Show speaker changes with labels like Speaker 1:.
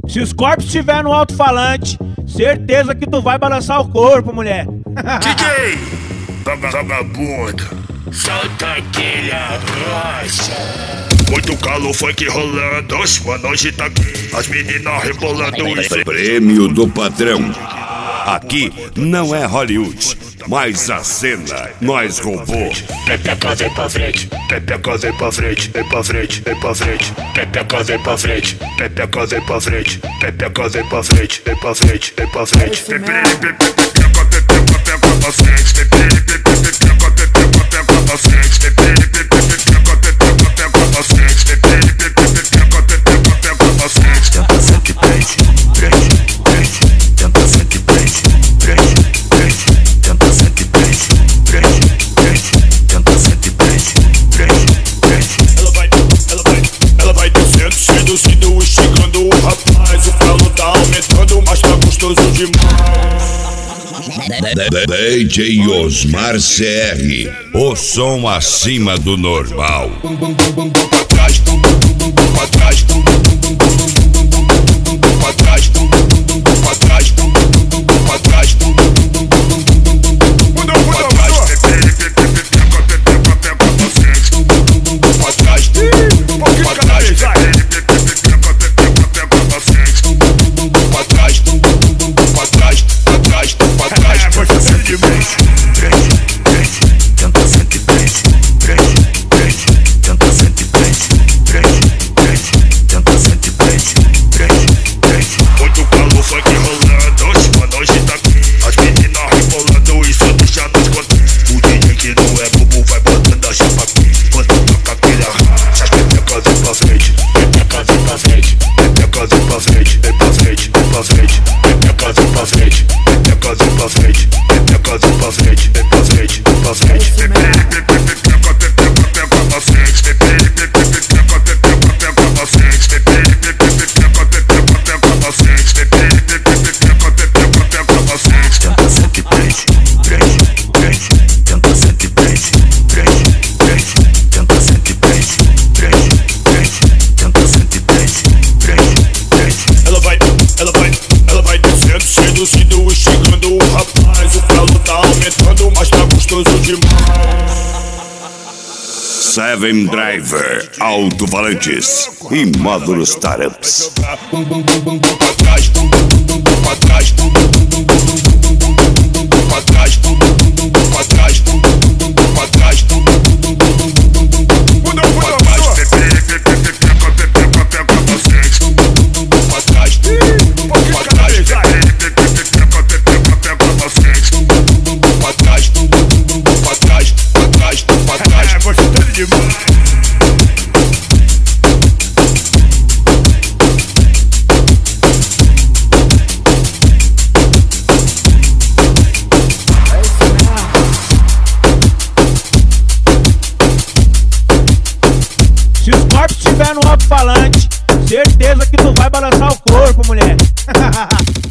Speaker 1: Se os corpos estiver no alto-falante, certeza que tu vai balançar o corpo, mulher.
Speaker 2: DJ, vagabundo, solta aquele arrocha. Muito calor, funk rolando, mano, hoje tá aqui. As meninas rebolando.
Speaker 3: Prêmio do patrão. Aqui não é Hollywood, mas a cena nós roubou.
Speaker 2: Pepeca, vem pra frente, pepeca, vem pra frente, vem pra frente, vem pra frente. Pepeca, vem pra frente, pepeca, vem pra frente, pepeca, vem pra frente, vem pra frente, vem pra frente. Pepeca, pepeca pra frente, pepeca, pepeca pra frente, pepeca, pepeca pra frente, pepeca, pepeca pra frente.
Speaker 4: Tenta ser que prende, prende, prende. Tenta ser que prende, prende, prende. Tenta ser que prende, prende, prende. Tenta ser que prende, prende, prende.
Speaker 2: Ela vai descendo, seduzindo, esticando o rapaz. O fralo tá aumentando, mas tá gostoso demais.
Speaker 3: DJ Osmar CR, o som acima do normal.
Speaker 2: Bum bum bum bum bum pra trás, bum bum bum bum bum pra trás, bum bum bum bum bum bum pra trás, bum bum bum bum bum pra trás, bum bum bum bum bum pra trás, bum bum bum bum bum bum pra trás. Pepeca pra frente, bum bum bum bum pra trás, bum bum bum bum pra trás, pepeca pra frente, bum bum bum bum pra trás, bum bum bum bum pra trás, pra trás, pra trás.
Speaker 4: Tenta ser que prende, prende, prende. Tenta ser que prende, prende, prende. Tenta ser que prende, prende, prende. Tenta ser que prende, prende, prende.
Speaker 2: Muito calor, funk rolando, mano, hoje tá aqui. As meninas rebolando, isso deixa nos contos. O DJ que não é bobo vai botando a chapa aqui. Quando toca aquele arracha, as pepecas vem pra frente, pepeca vem pra frente, pepeca vem pra frente, vem pra frente, vem pra frente, pepeca vem pra frente, pepeca vem pra frente, pepeca vem pra frente, vem pra frente, vem pra frente. Pepeca pra frente, pepeca pra frente, pepeca pra frente, pepeca pra frente, pepeca pra frente.
Speaker 4: Tenta ser que prende, prende, prende. Tenta ser que prende, prende, prende. Tenta ser que prende, prende, prende. Tenta ser que prende, prende, prende.
Speaker 2: Ela vai descendo, seduzindo, esticando o rapaz. O fralo tá aumentando, mas tá gostoso demais.
Speaker 3: Seven Driver, alto-falantes e módulos Taramps.
Speaker 2: Bum bum bum bum bum pra trás, bum bum bum bum bum pra trás, bum bum bum bum bum bum pra trás, bum bum bum bum bum pra trás, bum bum bum bum bum pra trás, bum bum bum bum bum pra trás. Pepeca pra frente, bum bum bum bum pra trás, bum bum bum bum pra trás, pepeca pra frente, bum bum bum bum pra trás, bum bum bum bum pra trás, pra trás, pra trás. É gostoso demais.
Speaker 1: Se os corpos estiver no alto-falante, certeza que tu vai balançar o corpo, mulher.